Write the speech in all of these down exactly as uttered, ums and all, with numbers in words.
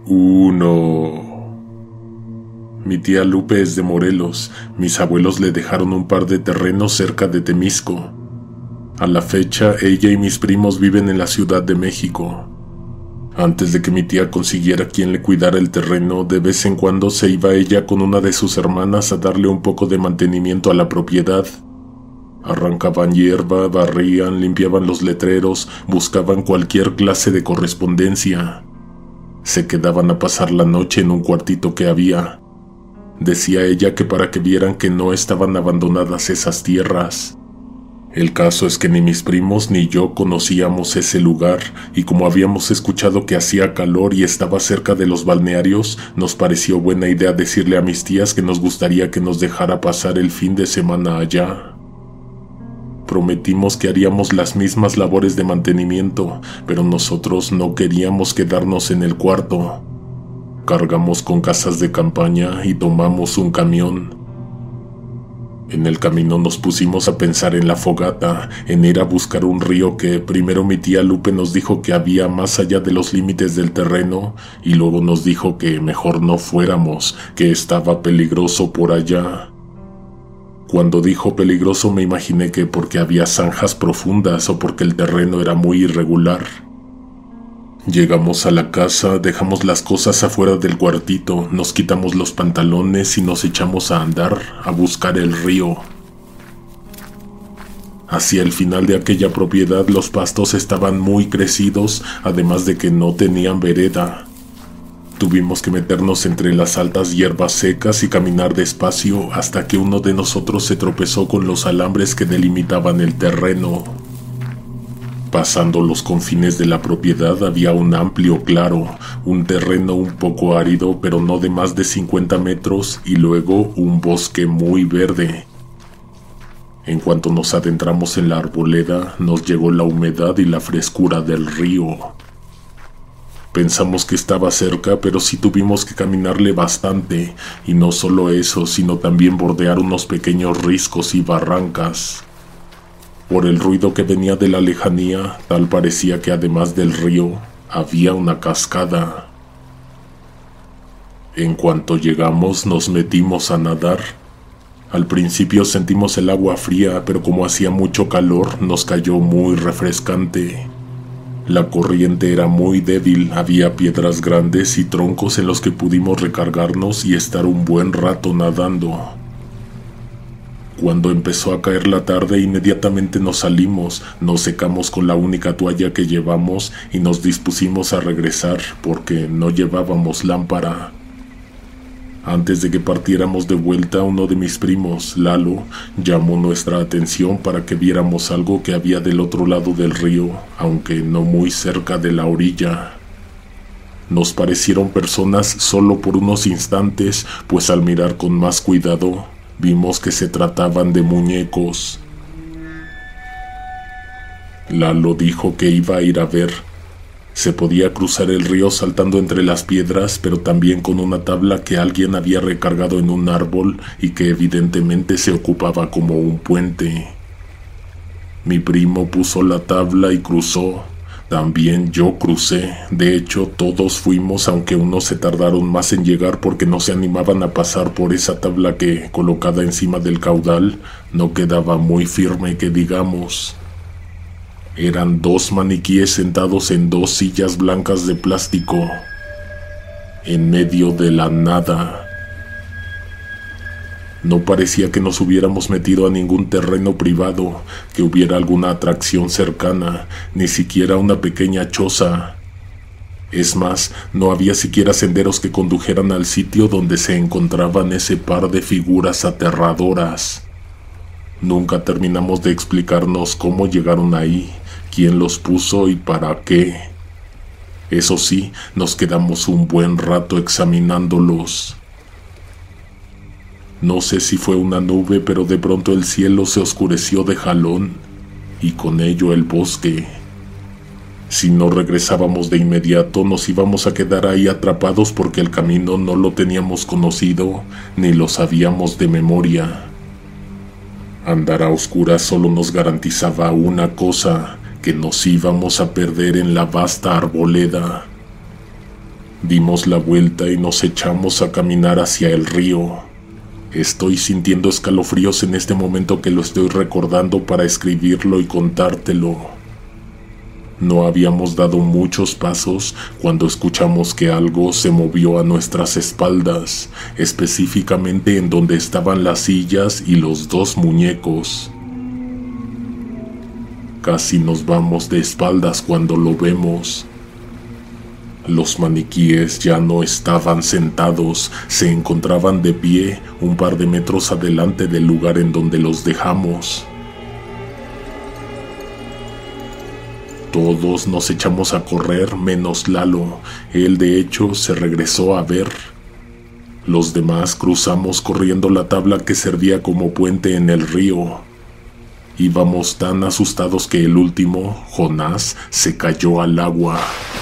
Uno. Mi tía Lupe es de Morelos. Mis abuelos le dejaron un par de terrenos cerca de Temisco. A la fecha, ella y mis primos viven en la Ciudad de México. Antes de que mi tía consiguiera quien le cuidara el terreno, de vez en cuando se iba ella con una de sus hermanas a darle un poco de mantenimiento a la propiedad. Arrancaban hierba, barrían, limpiaban los letreros, buscaban cualquier clase de correspondencia. Se quedaban a pasar la noche en un cuartito que había. Decía ella que para que vieran que no estaban abandonadas esas tierras. El caso es que ni mis primos ni yo conocíamos ese lugar, y como habíamos escuchado que hacía calor y estaba cerca de los balnearios, nos pareció buena idea decirle a mis tías que nos gustaría que nos dejara pasar el fin de semana allá. Prometimos que haríamos las mismas labores de mantenimiento, pero nosotros no queríamos quedarnos en el cuarto. Cargamos con casas de campaña y tomamos un camión. En el camino nos pusimos a pensar en la fogata, en ir a buscar un río que primero mi tía Lupe nos dijo que había más allá de los límites del terreno, y luego nos dijo que mejor no fuéramos, que estaba peligroso por allá. Cuando dijo peligroso me imaginé que porque había zanjas profundas o porque el terreno era muy irregular. Llegamos a la casa, dejamos las cosas afuera del cuartito, nos quitamos los pantalones y nos echamos a andar, a buscar el río. Hacia el final de aquella propiedad los pastos estaban muy crecidos, además de que no tenían vereda. Tuvimos que meternos entre las altas hierbas secas y caminar despacio hasta que uno de nosotros se tropezó con los alambres que delimitaban el terreno. Pasando los confines de la propiedad había un amplio claro, un terreno un poco árido pero no de más de cincuenta metros, y luego un bosque muy verde. En cuanto nos adentramos en la arboleda, nos llegó la humedad y la frescura del río. Pensamos que estaba cerca, pero sí tuvimos que caminarle bastante, y no solo eso, sino también bordear unos pequeños riscos y barrancas. Por el ruido que venía de la lejanía, tal parecía que además del río, había una cascada. En cuanto llegamos, nos metimos a nadar. Al principio sentimos el agua fría, pero como hacía mucho calor, nos cayó muy refrescante. La corriente era muy débil, había piedras grandes y troncos en los que pudimos recargarnos y estar un buen rato nadando. Cuando empezó a caer la tarde, inmediatamente nos salimos, nos secamos con la única toalla que llevamos y nos dispusimos a regresar porque no llevábamos lámpara. Antes de que partiéramos de vuelta, uno de mis primos, Lalo, llamó nuestra atención para que viéramos algo que había del otro lado del río, aunque no muy cerca de la orilla. Nos parecieron personas solo por unos instantes, pues al mirar con más cuidado, vimos que se trataban de muñecos. Lalo dijo que iba a ir a ver. Se podía cruzar el río saltando entre las piedras, pero también con una tabla que alguien había recargado en un árbol y que evidentemente se ocupaba como un puente. Mi primo puso la tabla y cruzó. También yo crucé. De hecho, todos fuimos, aunque unos se tardaron más en llegar porque no se animaban a pasar por esa tabla que, colocada encima del caudal, no quedaba muy firme que digamos. Eran dos maniquíes sentados en dos sillas blancas de plástico, en medio de la nada. No parecía que nos hubiéramos metido a ningún terreno privado, que hubiera alguna atracción cercana, ni siquiera una pequeña choza. Es más, no había siquiera senderos que condujeran al sitio donde se encontraban ese par de figuras aterradoras. Nunca terminamos de explicarnos cómo llegaron ahí, quién los puso y para qué. Eso sí, nos quedamos un buen rato examinándolos. No sé si fue una nube, pero de pronto el cielo se oscureció de jalón, y con ello el bosque. Si no regresábamos de inmediato, nos íbamos a quedar ahí atrapados porque el camino no lo teníamos conocido, ni lo sabíamos de memoria. Andar a oscuras solo nos garantizaba una cosa, que nos íbamos a perder en la vasta arboleda. Dimos la vuelta y nos echamos a caminar hacia el río. Estoy sintiendo escalofríos en este momento que lo estoy recordando para escribirlo y contártelo. No habíamos dado muchos pasos cuando escuchamos que algo se movió a nuestras espaldas, específicamente en donde estaban las sillas y los dos muñecos. Casi nos vamos de espaldas cuando lo vemos. Los maniquíes ya no estaban sentados, se encontraban de pie un par de metros adelante del lugar en donde los dejamos. Todos nos echamos a correr menos Lalo. Él de hecho se regresó a ver. Los demás cruzamos corriendo la tabla que servía como puente en el río. Íbamos tan asustados que el último, Jonás, se cayó al agua.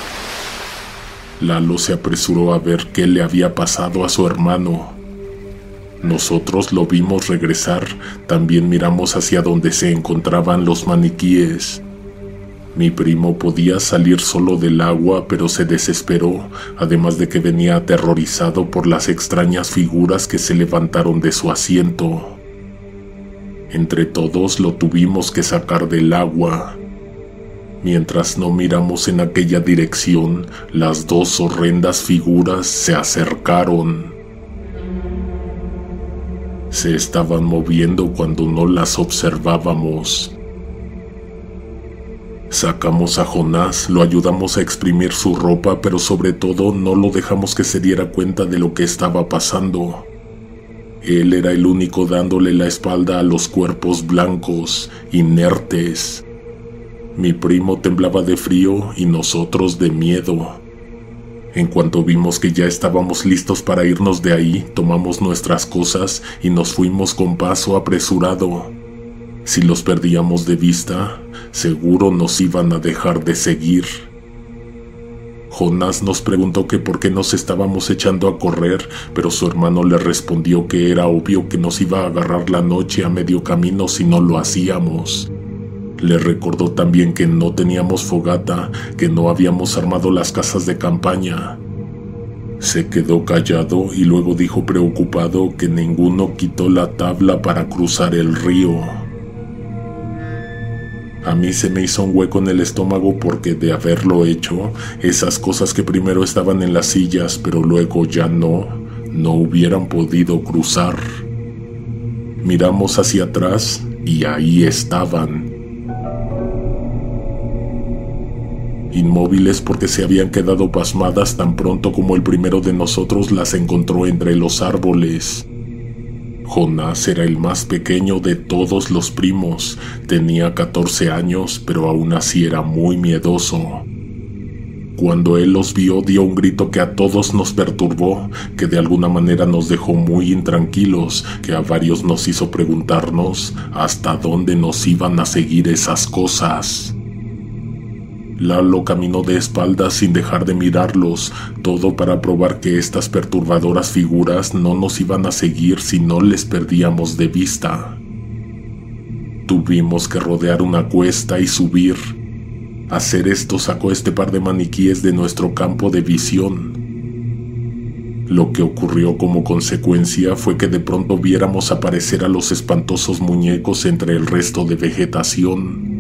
Lalo se apresuró a ver qué le había pasado a su hermano. Nosotros lo vimos regresar, también miramos hacia donde se encontraban los maniquíes. Mi primo podía salir solo del agua, pero se desesperó, además de que venía aterrorizado por las extrañas figuras que se levantaron de su asiento. Entre todos lo tuvimos que sacar del agua. Mientras no miramos en aquella dirección, las dos horrendas figuras se acercaron. Se estaban moviendo cuando no las observábamos. Sacamos a Jonás, lo ayudamos a exprimir su ropa, pero sobre todo no lo dejamos que se diera cuenta de lo que estaba pasando. Él era el único dándole la espalda a los cuerpos blancos, inertes. Mi primo temblaba de frío y nosotros de miedo. En cuanto vimos que ya estábamos listos para irnos de ahí, tomamos nuestras cosas y nos fuimos con paso apresurado. Si los perdíamos de vista, seguro nos iban a dejar de seguir. Jonás nos preguntó que por qué nos estábamos echando a correr, pero su hermano le respondió que era obvio que nos iba a agarrar la noche a medio camino si no lo hacíamos. Le recordó también que no teníamos fogata, que no habíamos armado las casas de campaña. Se quedó callado y luego dijo preocupado que ninguno quitó la tabla para cruzar el río. A mí se me hizo un hueco en el estómago porque de haberlo hecho, esas cosas que primero estaban en las sillas pero luego ya no, no hubieran podido cruzar. Miramos hacia atrás y ahí estaban. Inmóviles porque se habían quedado pasmadas tan pronto como el primero de nosotros las encontró entre los árboles. Jonás era el más pequeño de todos los primos, tenía catorce años, pero aún así era muy miedoso. Cuando él los vio, dio un grito que a todos nos perturbó, que de alguna manera nos dejó muy intranquilos, que a varios nos hizo preguntarnos hasta dónde nos iban a seguir esas cosas. Lalo caminó de espaldas sin dejar de mirarlos, todo para probar que estas perturbadoras figuras no nos iban a seguir si no les perdíamos de vista. Tuvimos que rodear una cuesta y subir. Hacer esto sacó este par de maniquíes de nuestro campo de visión. Lo que ocurrió como consecuencia fue que de pronto viéramos aparecer a los espantosos muñecos entre el resto de vegetación.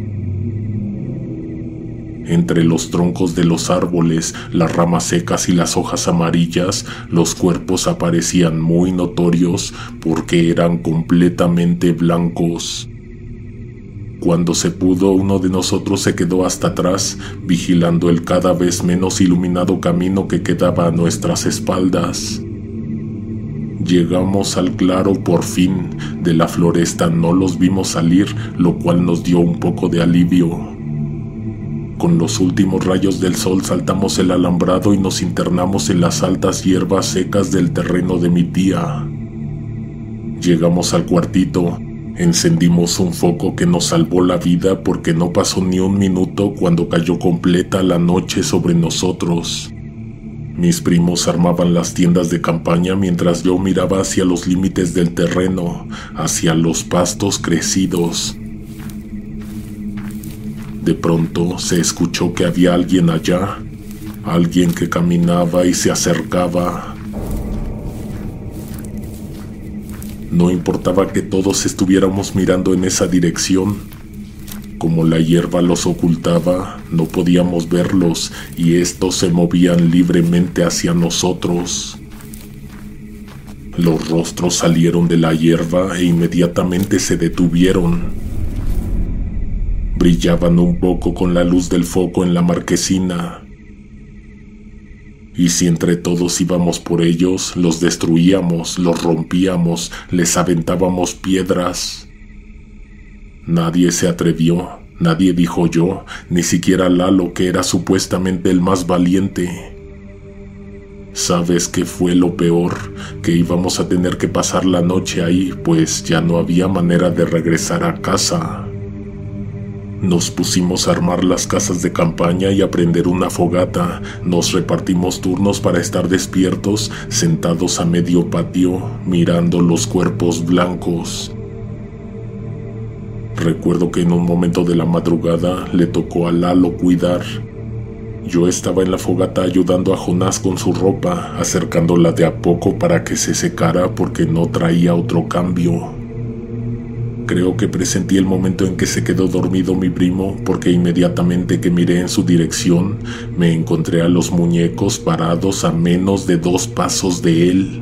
Entre los troncos de los árboles, las ramas secas y las hojas amarillas, los cuerpos aparecían muy notorios porque eran completamente blancos. Cuando se pudo, uno de nosotros se quedó hasta atrás, vigilando el cada vez menos iluminado camino que quedaba a nuestras espaldas. Llegamos al claro por fin. De la floresta no los vimos salir, lo cual nos dio un poco de alivio. Con los últimos rayos del sol saltamos el alambrado y nos internamos en las altas hierbas secas del terreno de mi tía. Llegamos al cuartito, encendimos un foco que nos salvó la vida porque no pasó ni un minuto cuando cayó completa la noche sobre nosotros. Mis primos armaban las tiendas de campaña mientras yo miraba hacia los límites del terreno, hacia los pastos crecidos. De pronto se escuchó que había alguien allá. Alguien que caminaba y se acercaba. No importaba que todos estuviéramos mirando en esa dirección. Como la hierba los ocultaba, no podíamos verlos y estos se movían libremente hacia nosotros. Los rostros salieron de la hierba e inmediatamente se detuvieron. Brillaban un poco con la luz del foco en la marquesina. Y si entre todos íbamos por ellos, los destruíamos, los rompíamos, les aventábamos piedras. Nadie se atrevió, nadie dijo yo, ni siquiera Lalo, que era supuestamente el más valiente. ¿Sabes qué fue lo peor? Que íbamos a tener que pasar la noche ahí, pues ya no había manera de regresar a casa. Nos pusimos a armar las casas de campaña y a prender una fogata. Nos repartimos turnos para estar despiertos, sentados a medio patio, mirando los cuerpos blancos. Recuerdo que en un momento de la madrugada le tocó a Lalo cuidar. Yo estaba en la fogata ayudando a Jonás con su ropa, acercándola de a poco para que se secara porque no traía otro cambio. Creo que presentí el momento en que se quedó dormido mi primo, porque inmediatamente que miré en su dirección, me encontré a los muñecos parados a menos de dos pasos de él.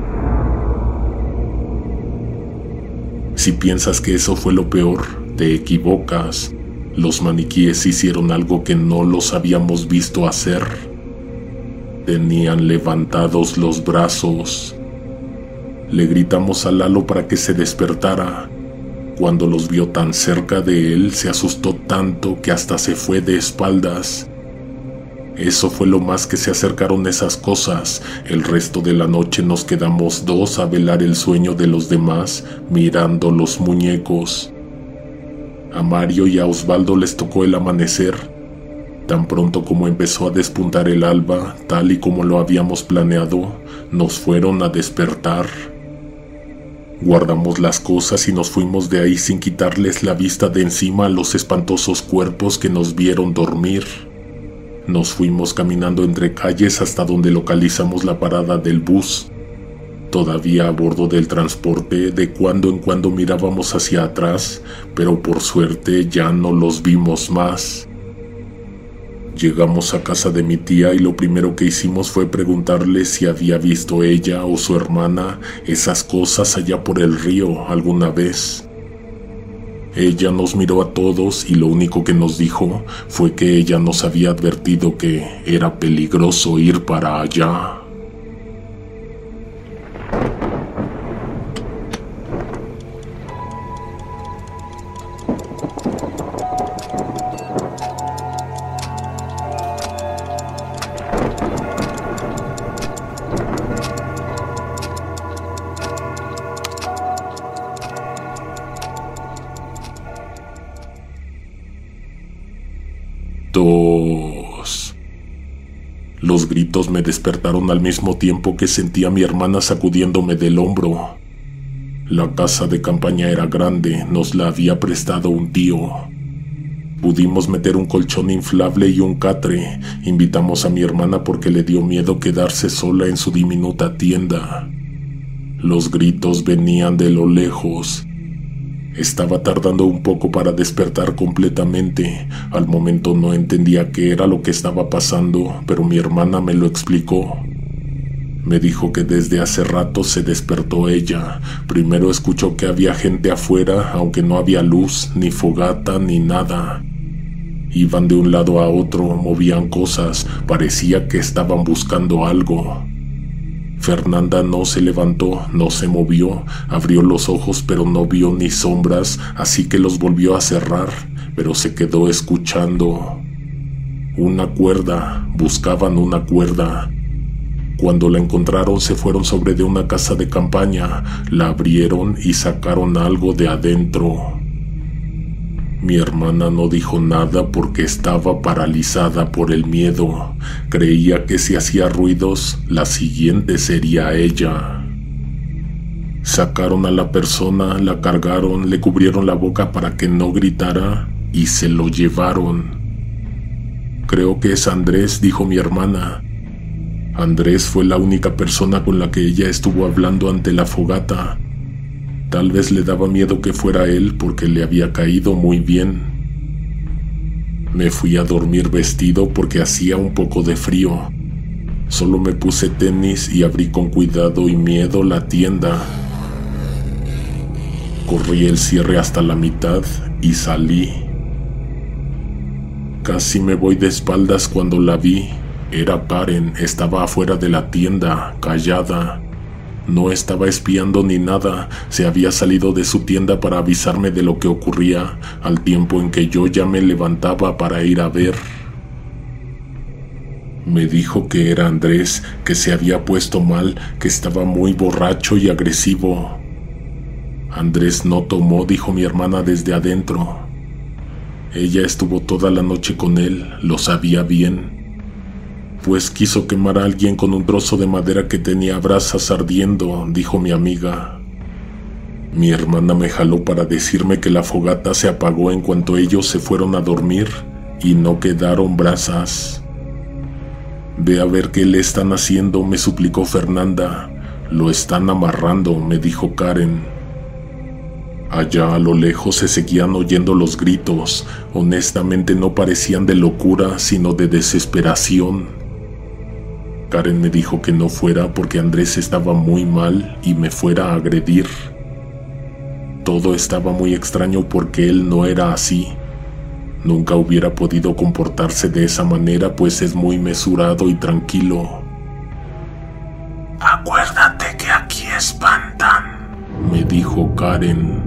Si piensas que eso fue lo peor, te equivocas. Los maniquíes hicieron algo que no los habíamos visto hacer. Tenían levantados los brazos. Le gritamos a Lalo para que se despertara. Cuando los vio tan cerca de él, se asustó tanto que hasta se fue de espaldas. Eso fue lo más que se acercaron esas cosas. El resto de la noche nos quedamos dos a velar el sueño de los demás, mirando los muñecos. A Mario y a Osvaldo les tocó el amanecer. Tan pronto como empezó a despuntar el alba, tal y como lo habíamos planeado, nos fueron a despertar. Guardamos las cosas y nos fuimos de ahí sin quitarles la vista de encima a los espantosos cuerpos que nos vieron dormir. Nos fuimos caminando entre calles hasta donde localizamos la parada del bus. Todavía a bordo del transporte, de cuando en cuando mirábamos hacia atrás, pero por suerte ya no los vimos más. Llegamos a casa de mi tía y lo primero que hicimos fue preguntarle si había visto ella o su hermana esas cosas allá por el río alguna vez. Ella nos miró a todos y lo único que nos dijo fue que ella nos había advertido que era peligroso ir para allá. Dos. Los gritos me despertaron al mismo tiempo que sentí a mi hermana sacudiéndome del hombro. La casa de campaña era grande, nos la había prestado un tío. Pudimos meter un colchón inflable y un catre. Invitamos a mi hermana porque le dio miedo quedarse sola en su diminuta tienda. Los gritos venían de lo lejos. Estaba tardando un poco para despertar completamente. Al momento no entendía qué era lo que estaba pasando, pero mi hermana me lo explicó. Me dijo que desde hace rato se despertó ella. Primero escuchó que había gente afuera, aunque no había luz, ni fogata, ni nada. Iban de un lado a otro, movían cosas, parecía que estaban buscando algo. Fernanda no se levantó, no se movió, abrió los ojos pero no vio ni sombras, así que los volvió a cerrar, pero se quedó escuchando. Una cuerda, buscaban una cuerda. Cuando la encontraron se fueron sobre de una casa de campaña, la abrieron y sacaron algo de adentro. Mi hermana no dijo nada porque estaba paralizada por el miedo. Creía que si hacía ruidos, la siguiente sería ella. Sacaron a la persona, la cargaron, le cubrieron la boca para que no gritara y se lo llevaron. Creo que es Andrés, dijo mi hermana. Andrés fue la única persona con la que ella estuvo hablando ante la fogata. Tal vez le daba miedo que fuera él porque le había caído muy bien. Me fui a dormir vestido porque hacía un poco de frío. Solo me puse tenis y abrí con cuidado y miedo la tienda. Corrí el cierre hasta la mitad y salí. Casi me voy de espaldas cuando la vi. Era Karen, estaba afuera de la tienda, callada. No estaba espiando ni nada, se había salido de su tienda para avisarme de lo que ocurría, al tiempo en que yo ya me levantaba para ir a ver. Me dijo que era Andrés, que se había puesto mal, que estaba muy borracho y agresivo. Andrés no tomó, dijo mi hermana desde adentro. Ella estuvo toda la noche con él, lo sabía bien. Pues quiso quemar a alguien con un trozo de madera que tenía brasas ardiendo, dijo mi amiga. Mi hermana me jaló para decirme que la fogata se apagó en cuanto ellos se fueron a dormir y no quedaron brasas. Ve a ver qué le están haciendo, me suplicó Fernanda. Lo están amarrando, me dijo Karen. Allá a lo lejos se seguían oyendo los gritos. Honestamente no parecían de locura, sino de desesperación. Karen me dijo que no fuera porque Andrés estaba muy mal y me fuera a agredir. Todo estaba muy extraño porque él no era así. Nunca hubiera podido comportarse de esa manera, pues es muy mesurado y tranquilo. Acuérdate que aquí espantan, me dijo Karen.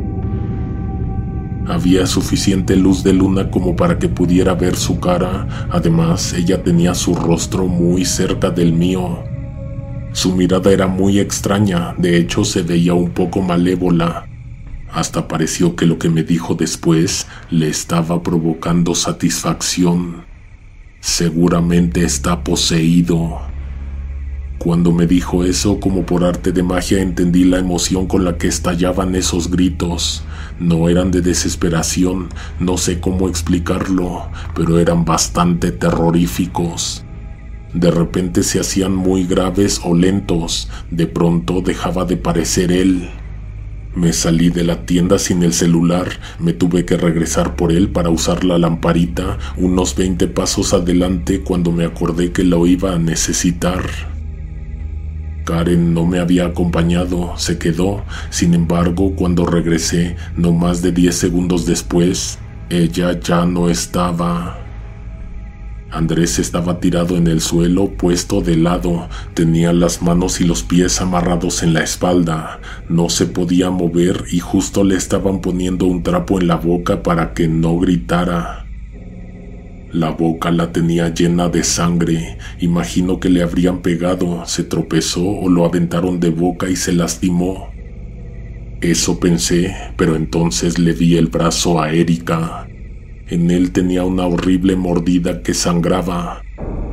Había suficiente luz de luna como para que pudiera ver su cara. Además, ella tenía su rostro muy cerca del mío. Su mirada era muy extraña, de hecho se veía un poco malévola. Hasta pareció que lo que me dijo después le estaba provocando satisfacción. Seguramente está poseído. Cuando me dijo eso, como por arte de magia, entendí la emoción con la que estallaban esos gritos. No eran de desesperación, no sé cómo explicarlo, pero eran bastante terroríficos. De repente se hacían muy graves o lentos, de pronto dejaba de parecer él. Me salí de la tienda sin el celular, me tuve que regresar por él para usar la lamparita unos veinte pasos adelante cuando me acordé que lo iba a necesitar. Karen no me había acompañado, se quedó. Sin embargo, cuando regresé, no más de diez segundos después, ella ya no estaba. Andrés estaba tirado en el suelo, puesto de lado. Tenía las manos y los pies amarrados en la espalda. No se podía mover y justo le estaban poniendo un trapo en la boca para que no gritara. La boca la tenía llena de sangre. Imagino que le habrían pegado, se tropezó o lo aventaron de boca y se lastimó. Eso pensé, pero entonces le vi el brazo a Erika. En él tenía una horrible mordida que sangraba.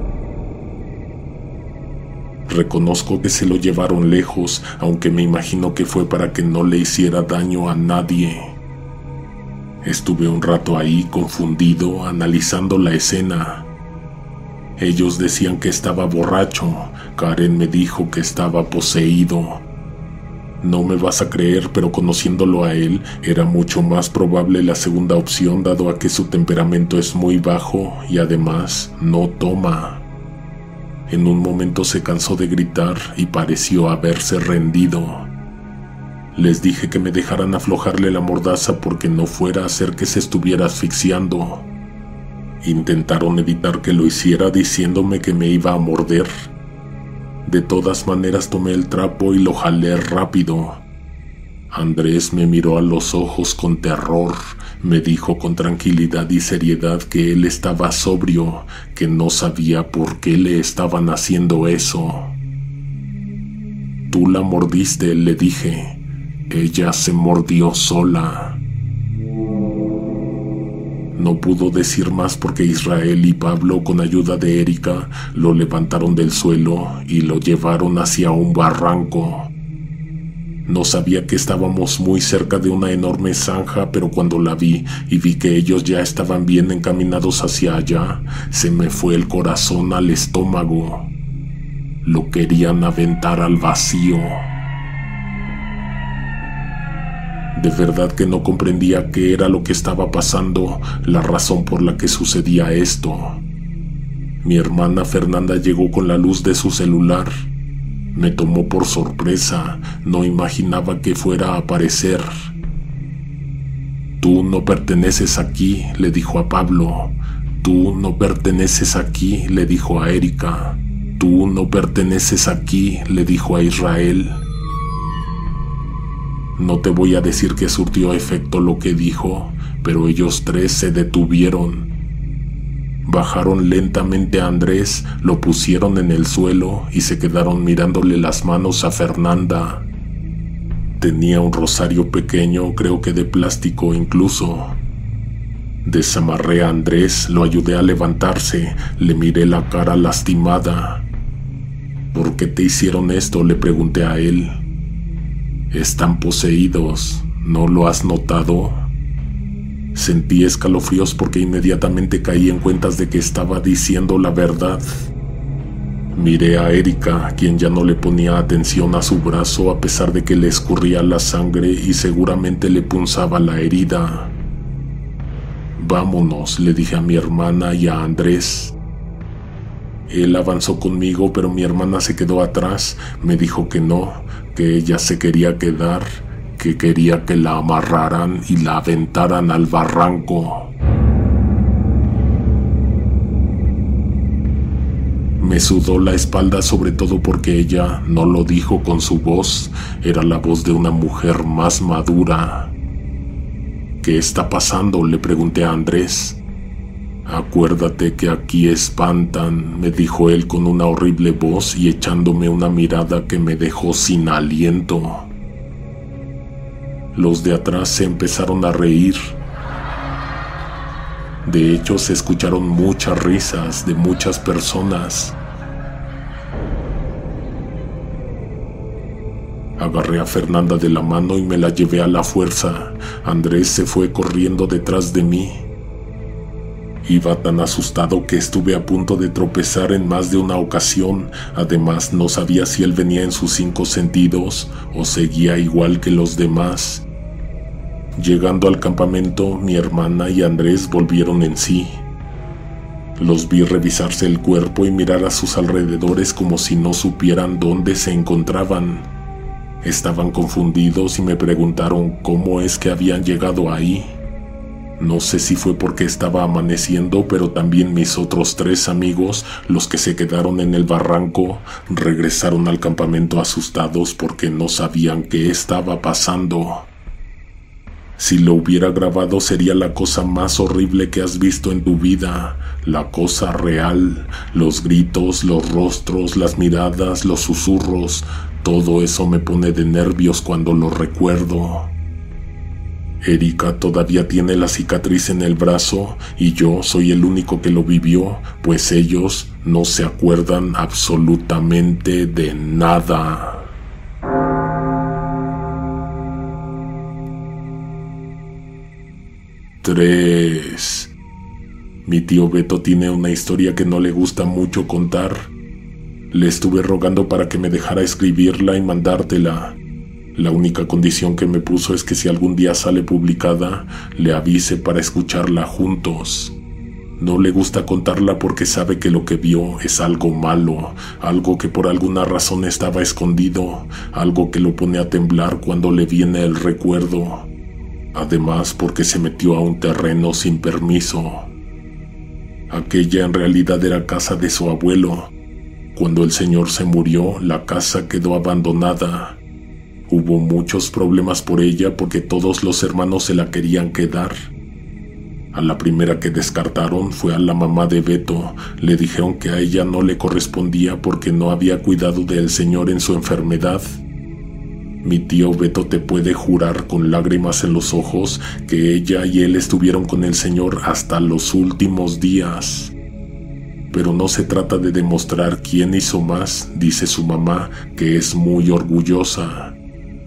Reconozco que se lo llevaron lejos, aunque me imagino que fue para que no le hiciera daño a nadie. Estuve un rato ahí confundido, analizando la escena. Ellos decían que estaba borracho. Karen me dijo que estaba poseído. No me vas a creer, pero conociéndolo a él, era mucho más probable la segunda opción, dado a que su temperamento es muy bajo y además no toma. En un momento se cansó de gritar y pareció haberse rendido. Les dije que me dejaran aflojarle la mordaza porque no fuera a hacer que se estuviera asfixiando. Intentaron evitar que lo hiciera diciéndome que me iba a morder. De todas maneras tomé el trapo y lo jalé rápido. Andrés me miró a los ojos con terror. Me dijo con tranquilidad y seriedad que él estaba sobrio, que no sabía por qué le estaban haciendo eso. Tú la mordiste, le dije. Ella se mordió sola. No pudo decir más porque Israel y Pablo, con ayuda de Erika, lo levantaron del suelo y lo llevaron hacia un barranco. No sabía que estábamos muy cerca de una enorme zanja, pero cuando la vi y vi que ellos ya estaban bien encaminados hacia allá, se me fue el corazón al estómago. Lo querían aventar al vacío. De verdad que no comprendía qué era lo que estaba pasando, la razón por la que sucedía esto. Mi hermana Fernanda llegó con la luz de su celular. Me tomó por sorpresa, no imaginaba que fuera a aparecer. Tú no perteneces aquí, le dijo a Pablo. Tú no perteneces aquí, le dijo a Erika. Tú no perteneces aquí, le dijo a Israel. No te voy a decir que surtió efecto lo que dijo, pero ellos tres se detuvieron. Bajaron lentamente a Andrés, lo pusieron en el suelo y se quedaron mirándole las manos a Fernanda. Tenía un rosario pequeño, creo que de plástico incluso. Desamarré a Andrés, lo ayudé a levantarse, le miré la cara lastimada. ¿Por qué te hicieron esto?, le pregunté a él. Están poseídos, ¿no lo has notado? Sentí escalofríos porque inmediatamente caí en cuentas de que estaba diciendo la verdad. Miré a Erika, quien ya no le ponía atención a su brazo a pesar de que le escurría la sangre y seguramente le punzaba la herida. Vámonos, le dije a mi hermana y a Andrés. Él avanzó conmigo, pero mi hermana se quedó atrás. Me dijo que no, que ella se quería quedar, que quería que la amarraran y la aventaran al barranco. Me sudó la espalda, sobre todo porque ella no lo dijo con su voz, era la voz de una mujer más madura. ¿Qué está pasando?, le pregunté a Andrés. Acuérdate que aquí espantan, me dijo él con una horrible voz y echándome una mirada que me dejó sin aliento. Los de atrás se empezaron a reír. De hecho, se escucharon muchas risas de muchas personas. Agarré a Fernanda de la mano y me la llevé a la fuerza. Andrés se fue corriendo detrás de mí. Iba tan asustado que estuve a punto de tropezar en más de una ocasión. Además, no sabía si él venía en sus cinco sentidos o seguía igual que los demás. Llegando al campamento, mi hermana y Andrés volvieron en sí. Los vi revisarse el cuerpo y mirar a sus alrededores como si no supieran dónde se encontraban. Estaban confundidos y me preguntaron cómo es que habían llegado ahí. No sé si fue porque estaba amaneciendo, pero también mis otros tres amigos, los que se quedaron en el barranco, regresaron al campamento asustados porque no sabían qué estaba pasando. Si lo hubiera grabado sería la cosa más horrible que has visto en tu vida, la cosa real, los gritos, los rostros, las miradas, los susurros, todo eso me pone de nervios cuando lo recuerdo. Erika todavía tiene la cicatriz en el brazo y yo soy el único que lo vivió, pues ellos no se acuerdan absolutamente de nada. tres. Mi tío Beto tiene una historia que no le gusta mucho contar. Le estuve rogando para que me dejara escribirla y mandártela. La única condición que me puso es que si algún día sale publicada, le avise para escucharla juntos. No le gusta contarla porque sabe que lo que vio es algo malo, algo que por alguna razón estaba escondido, algo que lo pone a temblar cuando le viene el recuerdo. Además, porque se metió a un terreno sin permiso. Aquella en realidad era casa de su abuelo. Cuando el señor se murió, la casa quedó abandonada. Hubo muchos problemas por ella porque todos los hermanos se la querían quedar. A la primera que descartaron fue a la mamá de Beto. Le dijeron que a ella no le correspondía porque no había cuidado del señor en su enfermedad. Mi tío Beto te puede jurar con lágrimas en los ojos que ella y él estuvieron con el señor hasta los últimos días. Pero no se trata de demostrar quién hizo más, dice su mamá, que es muy orgullosa.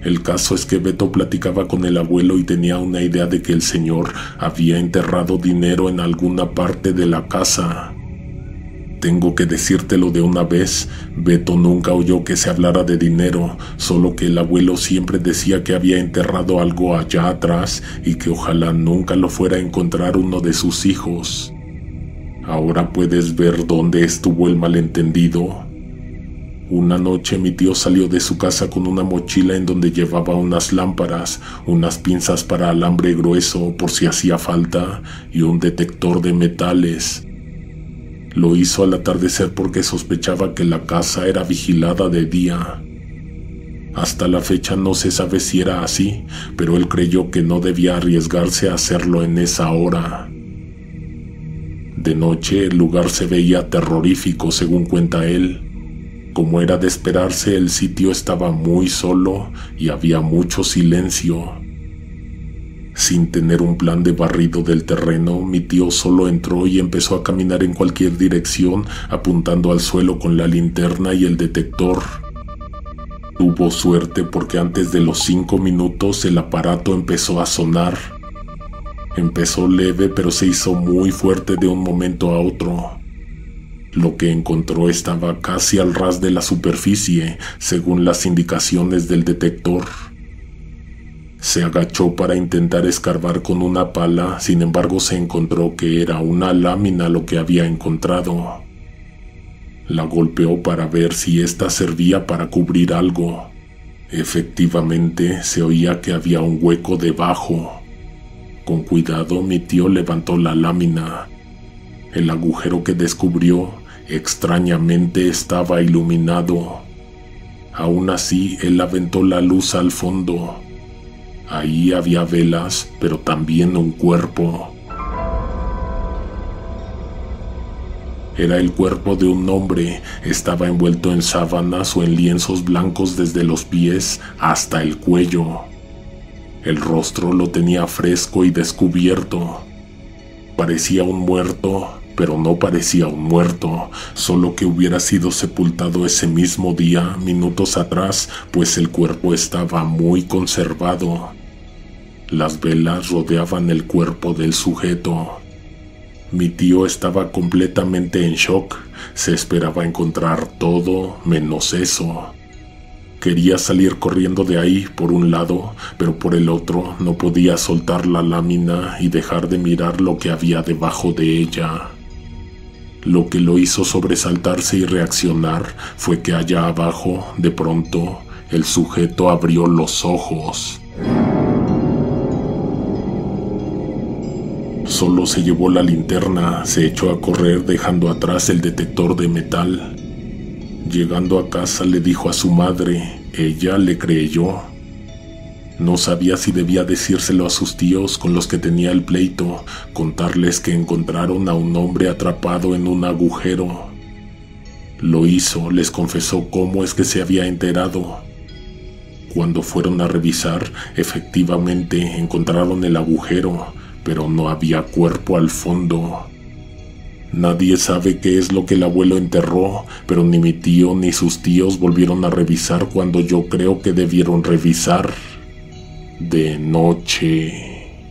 El caso es que Beto platicaba con el abuelo y tenía una idea de que el señor había enterrado dinero en alguna parte de la casa. Tengo que decírtelo de una vez, Beto nunca oyó que se hablara de dinero, solo que el abuelo siempre decía que había enterrado algo allá atrás y que ojalá nunca lo fuera a encontrar uno de sus hijos. Ahora puedes ver dónde estuvo el malentendido. Una noche mi tío salió de su casa con una mochila en donde llevaba unas lámparas, unas pinzas para alambre grueso por si hacía falta y un detector de metales. Lo hizo al atardecer porque sospechaba que la casa era vigilada de día. Hasta la fecha no se sabe si era así, pero él creyó que no debía arriesgarse a hacerlo en esa hora. De noche el lugar se veía terrorífico, según cuenta él. Como era de esperarse, el sitio estaba muy solo y había mucho silencio. Sin tener un plan de barrido del terreno, mi tío solo entró y empezó a caminar en cualquier dirección, apuntando al suelo con la linterna y el detector. Tuvo suerte porque antes de los cinco minutos el aparato empezó a sonar. Empezó leve, pero se hizo muy fuerte de un momento a otro. Lo que encontró estaba casi al ras de la superficie, según las indicaciones del detector. Se agachó para intentar escarbar con una pala, sin embargo se encontró que era una lámina lo que había encontrado. La golpeó para ver si ésta servía para cubrir algo. Efectivamente, se oía que había un hueco debajo. Con cuidado, mi tío levantó la lámina. El agujero que descubrió extrañamente estaba iluminado. Aún así, él aventó la luz al fondo. Ahí había velas, pero también un cuerpo. Era el cuerpo de un hombre. Estaba envuelto en sábanas o en lienzos blancos desde los pies hasta el cuello. El rostro lo tenía fresco y descubierto. Parecía un muerto, pero no parecía un muerto, solo que hubiera sido sepultado ese mismo día, minutos atrás, pues el cuerpo estaba muy conservado. Las velas rodeaban el cuerpo del sujeto. Mi tío estaba completamente en shock. Se esperaba encontrar todo menos eso. Quería salir corriendo de ahí por un lado, pero por el otro no podía soltar la lámina y dejar de mirar lo que había debajo de ella. Lo que lo hizo sobresaltarse y reaccionar fue que allá abajo, de pronto, el sujeto abrió los ojos. Solo se llevó la linterna, se echó a correr dejando atrás el detector de metal. Llegando a casa le dijo a su madre, ella le creyó. No sabía si debía decírselo a sus tíos con los que tenía el pleito, contarles que encontraron a un hombre atrapado en un agujero. Lo hizo, les confesó cómo es que se había enterado. Cuando fueron a revisar, efectivamente encontraron el agujero, pero no había cuerpo al fondo. Nadie sabe qué es lo que el abuelo enterró, pero ni mi tío ni sus tíos volvieron a revisar cuando yo creo que debieron revisar. De noche.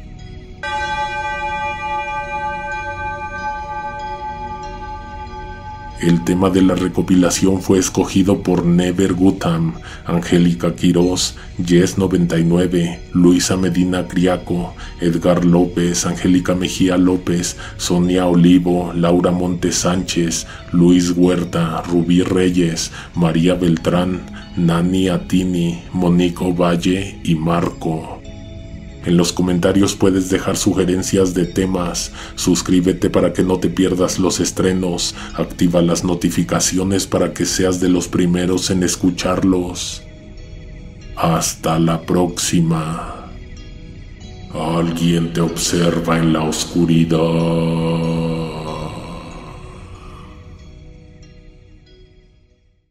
El tema de la recopilación fue escogido por Never Gutham, Angélica Quirós, Jess noventa y nueve, Luisa Medina Criaco, Edgar López, Angélica Mejía López, Sonia Olivo, Laura Montes Sánchez, Luis Huerta, Rubí Reyes, María Beltrán, Nani Atini, Monico Valle y Marco. En los comentarios puedes dejar sugerencias de temas, suscríbete para que no te pierdas los estrenos, activa las notificaciones para que seas de los primeros en escucharlos. Hasta la próxima. Alguien te observa en la oscuridad.